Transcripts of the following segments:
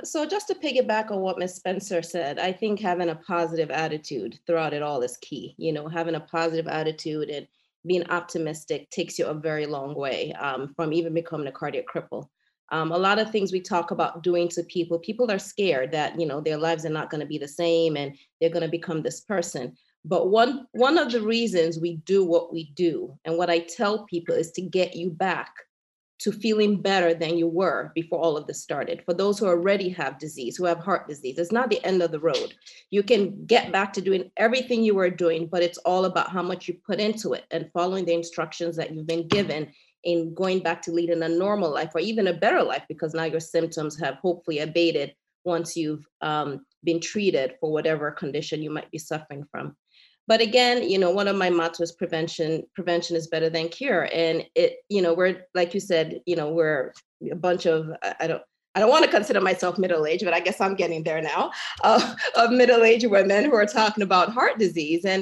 So just to piggyback on what Ms. Spencer said, I think having a positive attitude throughout it all is key. Having a positive attitude and being optimistic takes you a very long way from even becoming a cardiac cripple. A lot of things we talk about doing to people are scared that, their lives are not going to be the same and they're going to become this person. But one of the reasons we do what we do and what I tell people is to get you back to feeling better than you were before all of this started. For those who already have disease, who have heart disease, it's not the end of the road. You can get back to doing everything you were doing, but it's all about how much you put into it and following the instructions that you've been given in going back to leading a normal life or even a better life, because now your symptoms have hopefully abated once you've been treated for whatever condition you might be suffering from. But again, one of my mottos is prevention is better than cure. And we're, like you said, we're a bunch of, I don't want to consider myself middle-aged, but I guess I'm getting there now, of middle-aged women who are talking about heart disease. And,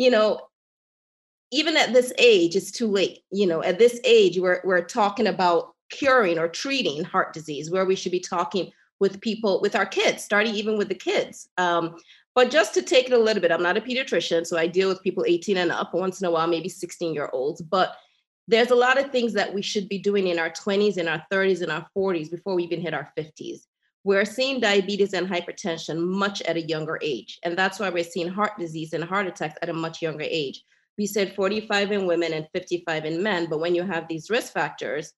even at this age, it's too late. At this age, we're talking about curing or treating heart disease, where we should be talking with people, with our kids, starting even with the kids. But just to take it a little bit, I'm not a pediatrician, so I deal with people 18 and up, once in a while, maybe 16-year-olds. But there's a lot of things that we should be doing in our 20s, in our 30s, in our 40s before we even hit our 50s. We're seeing diabetes and hypertension much at a younger age. And that's why we're seeing heart disease and heart attacks at a much younger age. We said 45 in women and 55 in men, but when you have these risk factors,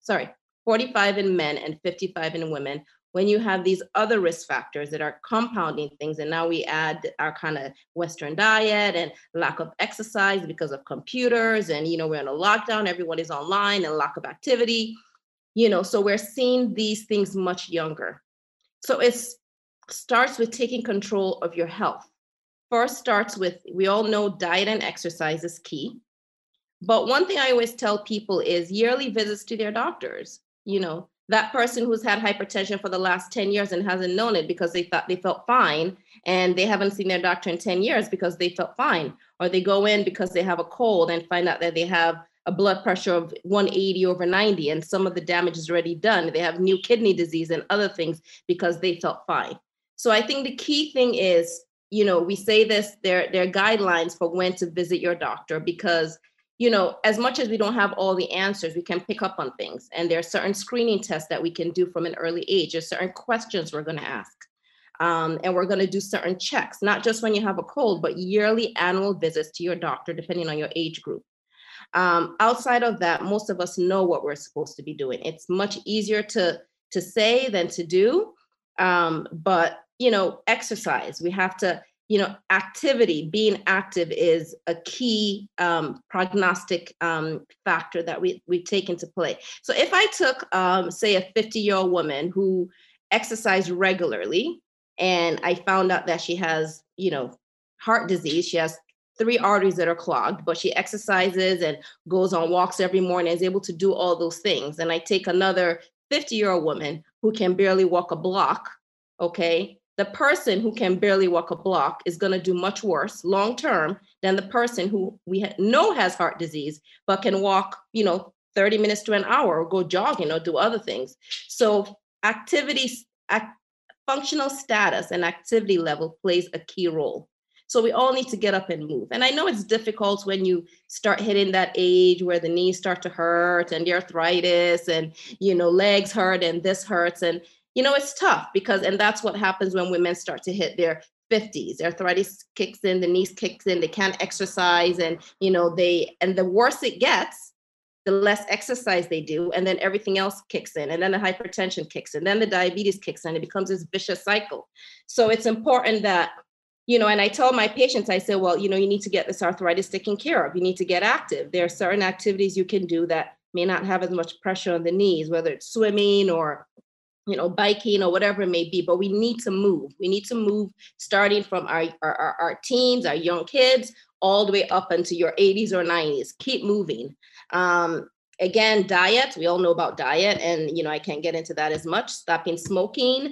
45 in men and 55 in women, when you have these other risk factors that are compounding things, and now we add our kind of Western diet and lack of exercise because of computers, and we're in a lockdown, everyone is online, and lack of activity, so we're seeing these things much younger. So it starts with taking control of your health. First starts with, we all know diet and exercise is key. But one thing I always tell people is yearly visits to their doctors. That person who's had hypertension for the last 10 years and hasn't known it because they thought they felt fine, and they haven't seen their doctor in 10 years because they felt fine. Or they go in because they have a cold and find out that they have a blood pressure of 180 over 90, and some of the damage is already done. They have new kidney disease and other things because they felt fine. So I think the key thing is, we say this, there are guidelines for when to visit your doctor, because as much as we don't have all the answers, we can pick up on things. And there are certain screening tests that we can do from an early age. There's certain questions we're going to ask. And we're going to do certain checks, not just when you have a cold, but yearly annual visits to your doctor, depending on your age group. Outside of that, most of us know what we're supposed to be doing. It's much easier to say than to do. But, exercise, we have to, activity, being active is a key prognostic factor that we take into play. So if I took, say, a 50-year-old woman who exercised regularly, and I found out that she has, heart disease, she has 3 arteries that are clogged, but she exercises and goes on walks every morning, is able to do all those things. And I take another 50-year-old woman who can barely walk a block, okay? The person who can barely walk a block is going to do much worse long-term than the person who we know has heart disease, but can walk, 30 minutes to an hour, or go jogging or do other things. So activities, functional status and activity level plays a key role. So we all need to get up and move. And I know it's difficult when you start hitting that age where the knees start to hurt and the arthritis and, legs hurt and this hurts. And, it's tough and that's what happens when women start to hit their 50s. Arthritis kicks in, the knees kicks in, they can't exercise. And, and the worse it gets, the less exercise they do. And then everything else kicks in. And then the hypertension kicks in. Then the diabetes kicks in. It becomes this vicious cycle. So it's important that, and I tell my patients, I say, well, you need to get this arthritis taken care of. You need to get active. There are certain activities you can do that may not have as much pressure on the knees, whether it's swimming or, biking or whatever it may be, but we need to move. We need to move starting from our teens, our young kids, all the way up into your 80s or 90s. Keep moving. Again, diet, we all know about diet, and, I can't get into that as much. Stopping smoking,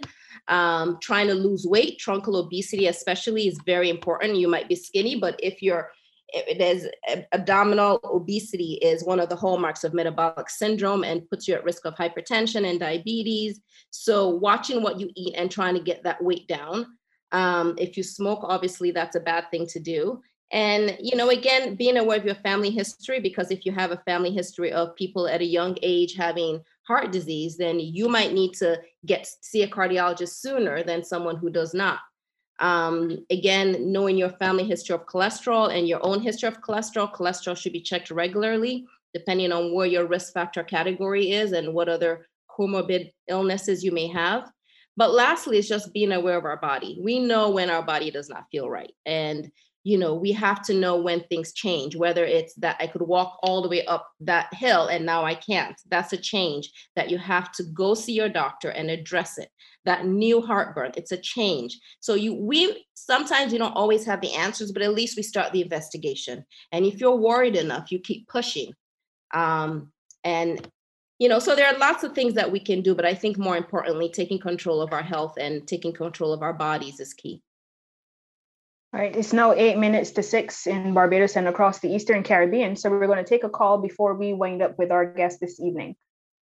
trying to lose weight, truncal obesity especially is very important. You might be skinny, but if you're abdominal obesity is one of the hallmarks of metabolic syndrome and puts you at risk of hypertension and diabetes. So watching what you eat and trying to get that weight down. If you smoke, obviously that's a bad thing to do. And, again, being aware of your family history, because if you have a family history of people at a young age having heart disease, then you might need to see a cardiologist sooner than someone who does not. Again, knowing your family history of cholesterol and your own history of cholesterol should be checked regularly, depending on where your risk factor category is and what other comorbid illnesses you may have. But lastly, it's just being aware of our body. We know when our body does not feel right. And we have to know when things change, whether it's that I could walk all the way up that hill and now I can't. That's a change that you have to go see your doctor and address it. That new heartburn, it's a change. So we sometimes don't always have the answers, but at least we start the investigation. And if you're worried enough, you keep pushing. So there are lots of things that we can do, but I think more importantly, taking control of our health and taking control of our bodies is key. All right, it's now 8 minutes to 6 in Barbados and across the Eastern Caribbean. So we're going to take a call before we wind up with our guest this evening.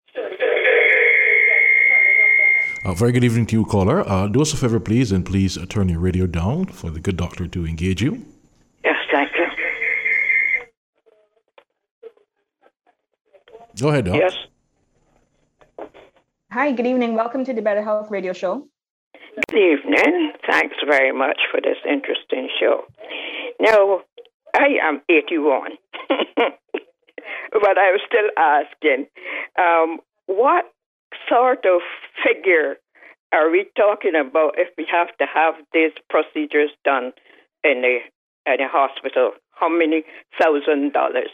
Very good evening to you, caller. Do us a favor, please, and please turn your radio down for the good doctor to engage you. Yes, thank you. Go ahead, Doc. Yes. Hi, good evening. Welcome to the Better Health Radio Show. Good evening. Thanks very much for this interesting show. Now, I am 81, but I was still asking, what sort of figure are we talking about if we have to have these procedures done in a hospital? How many $1,000?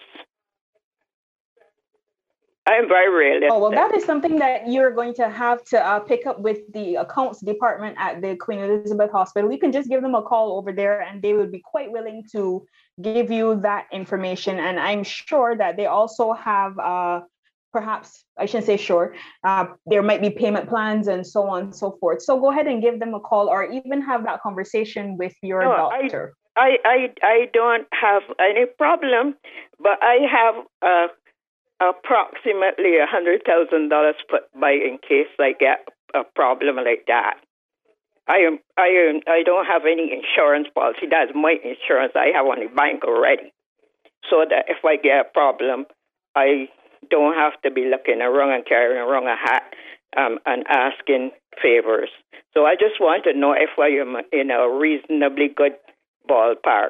I'm very realistic. Oh, well, that is something that you're going to have to pick up with the accounts department at the Queen Elizabeth Hospital. You can just give them a call over there and they would be quite willing to give you that information. And I'm sure that they also have, perhaps, I shouldn't say sure, there might be payment plans and so on and so forth. So go ahead and give them a call or even have that conversation with your doctor. I don't have any problem, but I have approximately $100,000 put by in case I get a problem like that. I don't have any insurance policy. That's my insurance I have on the bank already. So that if I get a problem, I don't have to be looking around and carrying around a hat and asking favors. So I just want to know if I am in a reasonably good ballpark.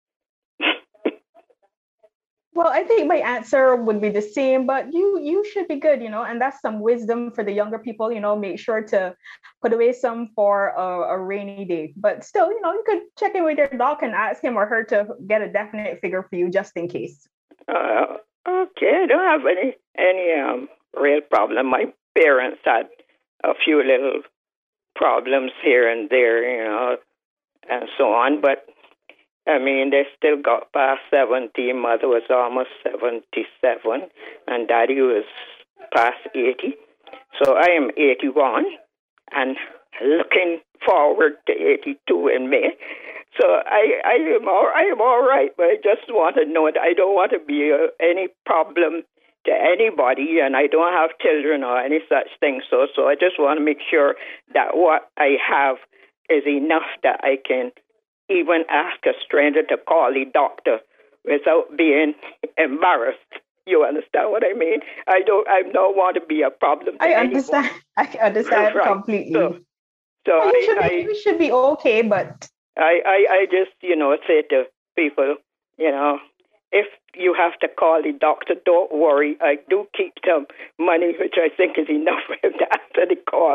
Well, I think my answer would be the same, but you should be good, and that's some wisdom for the younger people, make sure to put away some for a rainy day. But still, you could check in with your doc and ask him or her to get a definite figure for you just in case. Okay, I don't have any real problem. My parents had a few little problems here and there, and so on, but I mean, they still got past 70. Mother was almost 77, and Daddy was past 80. So I am 81, and looking forward to 82 in May. So I am all right, but I just want to know that I don't want to be any problem to anybody, and I don't have children or any such thing. So I just want to make sure that what I have is enough that I can even ask a stranger to call the doctor without being embarrassed. You understand what I mean? I don't want to be a problem to understand. anyone. I understand right. Completely. So you should be okay, but I just, say to people, if you have to call the doctor, don't worry. I do keep some money, which I think is enough for him to answer the call.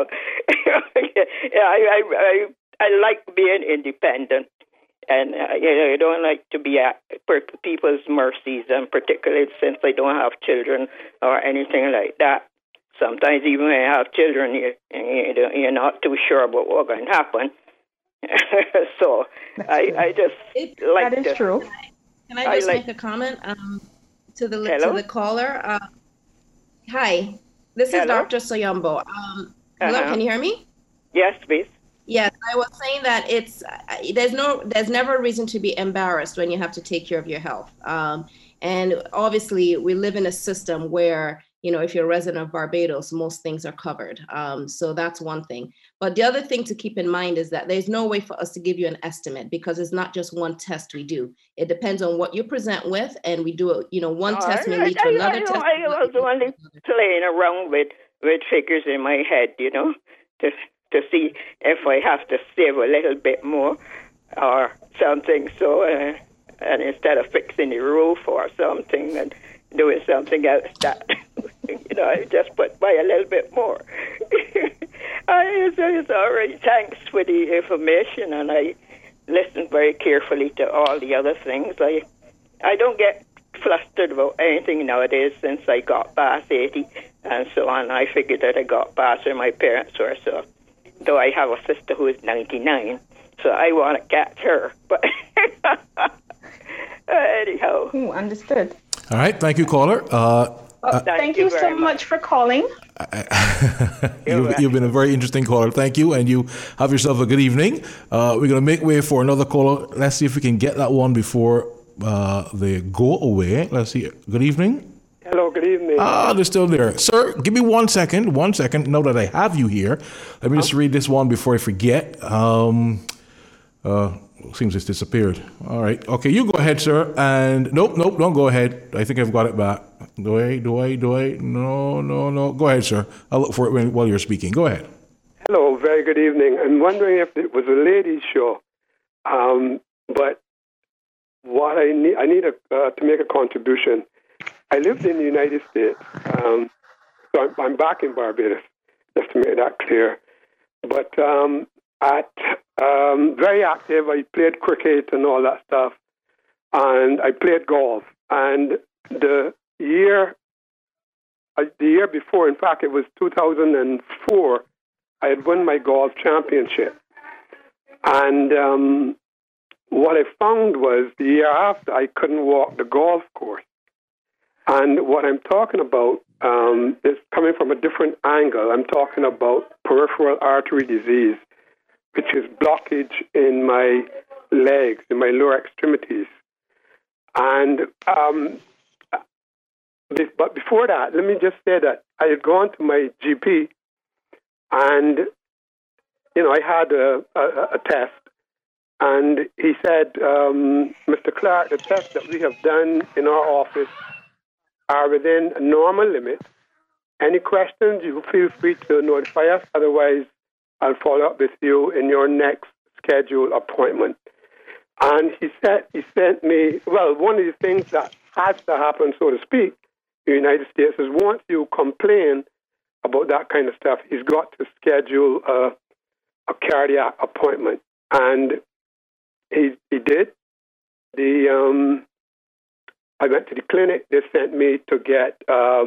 I like being independent. And I don't like to be at people's mercies, and particularly since I don't have children or anything like that. Sometimes even when I have children, you're not too sure about what's going to happen. So I just like that is true. Can I just make a comment to the caller? Hi, this is Dr. Soyombo. Hello, can you hear me? Yes, please. Yes, I was saying that there's never a reason to be embarrassed when you have to take care of your health. And obviously, we live in a system where, if you're a resident of Barbados, most things are covered. So that's one thing. But the other thing to keep in mind is that there's no way for us to give you an estimate because it's not just one test we do. It depends on what you present with, and we do one test may lead to another test. I was only playing around with figures in my head, to see if I have to save a little bit more or something. So, and instead of fixing the roof or something and doing something else that, I just put by a little bit more. It's all right. Thanks for the information, and I listen very carefully to all the other things. I don't get flustered about anything nowadays since I got past 80 and so on. I figured that I got past where my parents were, so though I have a sister who is 99, so I want to catch her. But anyhow. Understood. All right. Thank you, caller. Thank you so much for calling. You've been a very interesting caller. Thank you. And you have yourself a good evening. We're going to make way for another caller. Let's see if we can get that one before they go away. Let's see. Good evening. Hello, good evening. They're still there. Sir, give me 1 second. 1 second. Now that I have you here, let me just read this one before I forget. Seems it's disappeared. All right. Okay, you go ahead, sir. And nope, don't go ahead. I think I've got it back. Do I? No. Go ahead, sir. I'll look for it while you're speaking. Go ahead. Hello, very good evening. I'm wondering if it was a ladies' show. But what I need to make a contribution. I lived in the United States, so I'm back in Barbados, just to make that clear. But very active. I played cricket and all that stuff, and I played golf. And the year before, in fact, it was 2004, I had won my golf championship. And what I found was the year after, I couldn't walk the golf course. And what I'm talking about is coming from a different angle. I'm talking about peripheral artery disease, which is blockage in my legs, in my lower extremities. And but before that, let me just say that I had gone to my GP, and I had a test, and he said, Mr. Clark, the tests that we have done in our office are within a normal limit. Any questions, you feel free to notify us. Otherwise, I'll follow up with you in your next scheduled appointment. And he sent me, one of the things that has to happen, so to speak, in the United States is once you complain about that kind of stuff, he's got to schedule a cardiac appointment. And he did. I went to the clinic. They sent me to get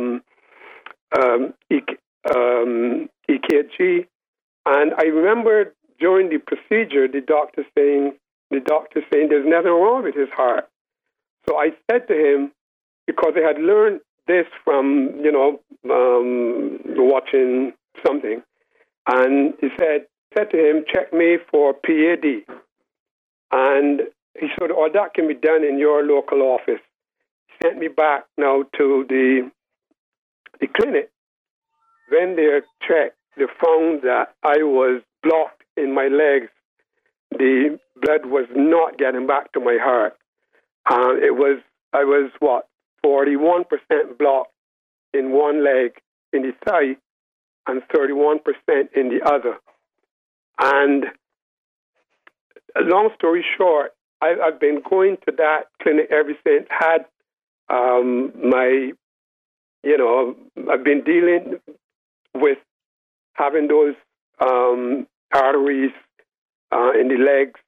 EKG. And I remember during the procedure, the doctor saying there's nothing wrong with his heart. So I said to him, because I had learned this from, watching something, and he said to him, check me for PAD. And he said, that can be done in your local office. He sent me back now to the clinic. When they checked, they found that I was blocked in my legs. The blood was not getting back to my heart. I was 41% blocked in one leg, in the thigh, and 31% in the other. And long story short, I've been going to that clinic ever since. I've been dealing with having those arteries in the legs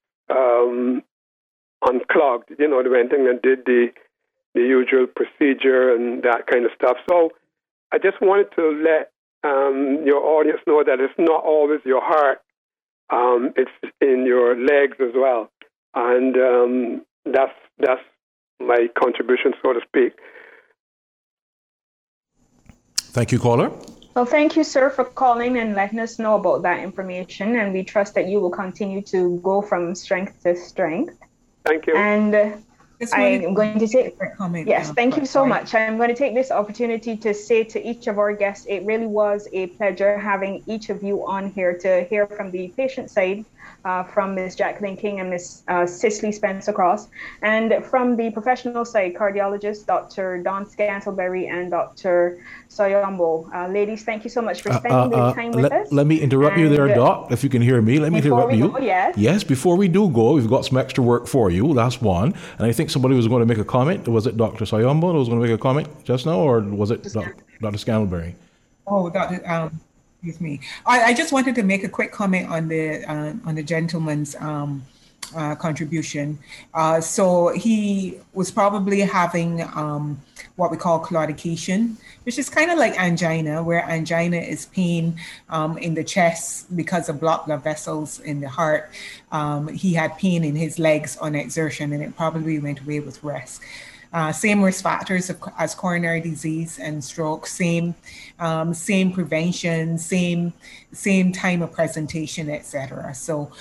unclogged. They went in and did the usual procedure and that kind of stuff. So I just wanted to let your audience know that it's not always your heart. It's in your legs as well. And that's my contribution, so to speak. Thank you, caller. Well, thank you, sir, for calling and letting us know about that information. And we trust that you will continue to go from strength to strength. Thank you. And I'm going to take comment. Yes, thank you so much. I'm going to take this opportunity to say to each of our guests, it really was a pleasure having each of you on here to hear from the patient side, from Ms. Jacqueline King and Ms. Cicely Spencer Cross, and from the professional side, cardiologist Dr. Don Scantlebury and Dr. Soyombo. Ladies, thank you so much for spending the time with us. Let me interrupt you there, Doc, if you can hear me. Let me interrupt you. Yes, before we do go, we've got some extra work for you. That's one. And I think somebody was going to make a comment. Was it Dr. Soyombo that was going to make a comment just now, or was it Dr. Scantlebury? Oh, Dr. Excuse me. I just wanted to make a quick comment on the gentleman's contribution. So he was probably having what we call claudication, which is kind of like angina, where angina is pain in the chest because of blocked blood vessels in the heart. He had pain in his legs on exertion, and it probably went away with rest. Same risk factors as coronary disease and stroke, same prevention, same time of presentation, etc. So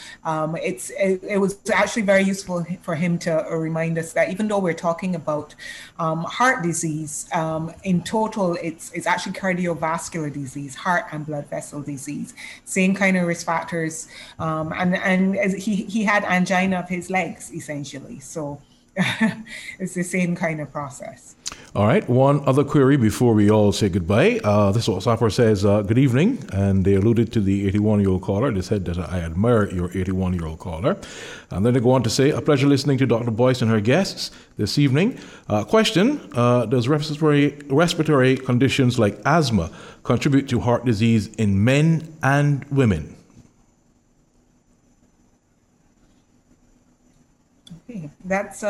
it was actually very useful for him to remind us that even though we're talking about heart disease, in total it's actually cardiovascular disease, heart and blood vessel disease, same kind of risk factors, and he had angina of his legs essentially. So it's the same kind of process. All right. One other query before we all say goodbye. This WhatsApper says, good evening. And they alluded to the 81-year-old caller. They said that I admire your 81-year-old caller. And then they go on to say, a pleasure listening to Dr. Boyce and her guests this evening. Question, does respiratory conditions like asthma contribute to heart disease in men and women? That's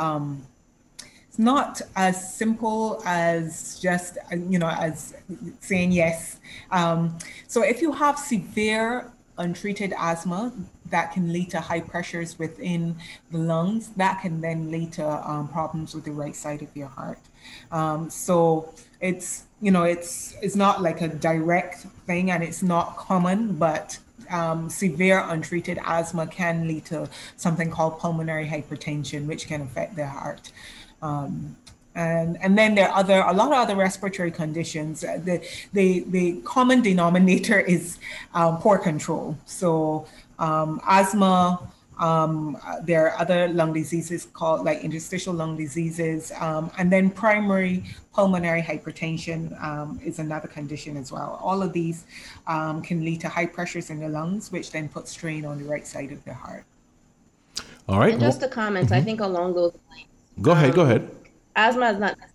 it's not as simple as just as saying yes. So if you have severe untreated asthma that can lead to high pressures within the lungs, that can then lead to problems with the right side of your heart. So it's not like a direct thing, and it's not common, but severe untreated asthma can lead to something called pulmonary hypertension, which can affect the heart. And then there are a lot of other respiratory conditions. The common denominator is poor control. So asthma, there are other lung diseases called like interstitial lung diseases, and then primary pulmonary hypertension is another condition as well. All of these can lead to high pressures in the lungs, which then puts strain on the right side of the heart. All right. And just a comment, I think along those lines. Go ahead. Asthma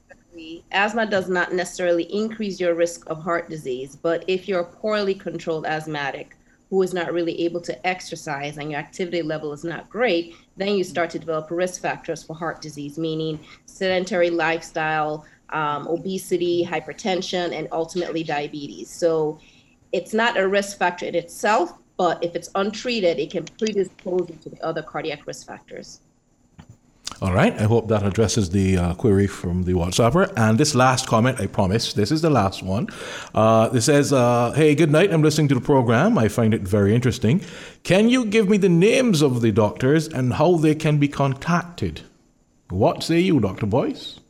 does not necessarily increase your risk of heart disease, but if you're a poorly controlled asthmatic who is not really able to exercise and your activity level is not great, then you start to develop risk factors for heart disease, meaning sedentary lifestyle, obesity, hypertension, and ultimately diabetes. So it's not a risk factor in itself, but if it's untreated, it can predispose you to the other cardiac risk factors. All right. I hope that addresses the query from the WhatsApper. And this last comment, I promise, this is the last one. It says, hey, good night. I'm listening to the program. I find it very interesting. Can you give me the names of the doctors and how they can be contacted? What say you, Dr. Boyce?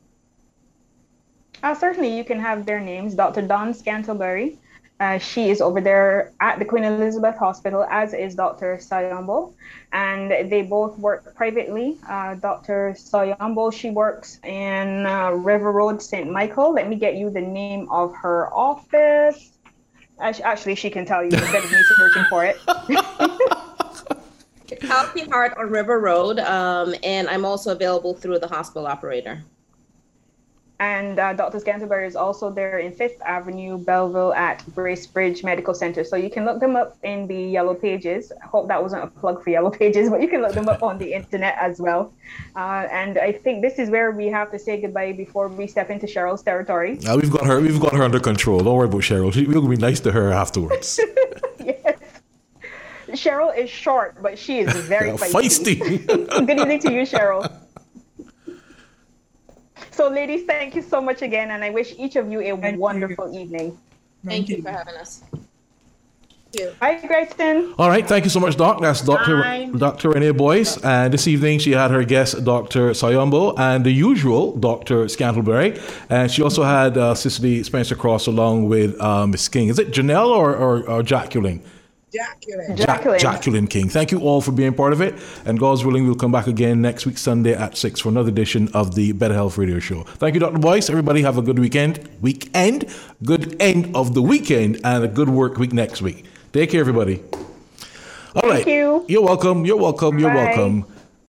Certainly, you can have their names. Dr. Don Scantlebury. She is over there at the Queen Elizabeth Hospital, as is Dr. Soyombo, and they both work privately. Dr. Soyombo, she works in River Road, St. Michael. Let me get you the name of her office. Actually, she can tell you instead of me searching for it. Healthy Heart on River Road, and I'm also available through the hospital operator. And Dr. Scantlebury is also there in 5th Avenue, Belleville at Bracebridge Medical Center. So you can look them up in the Yellow Pages. I hope that wasn't a plug for Yellow Pages, but you can look them up on the internet as well. And I think this is where we have to say goodbye before we step into Cheryl's territory. We've got her under control. Don't worry about Cheryl. We'll be nice to her afterwards. Yes. Cheryl is short, but she is very feisty. Good evening to you, Cheryl. So ladies, thank you so much again, and I wish each of you a wonderful evening. Thank you for having us. Thank you. Bye, Gretchen. All right, thank you so much, Doc. That's Bye. Dr. Renee Boyce. And this evening, she had her guest, Dr. Sayombo, and the usual Dr. Scantlebury. And she also had Cicely Spencer Cross along with Miss King. Is it Janelle or Jacqueline? Jacqueline King. Thank you all for being part of it. And God's willing, we'll come back again next week, Sunday at 6 for another edition of the Better Health Radio Show. Thank you, Dr. Boyce. Everybody have a good weekend. Good end of the weekend, and a good work week next week. Take care, everybody. All right. Thank you. You're welcome. You're welcome. You're Bye. welcome.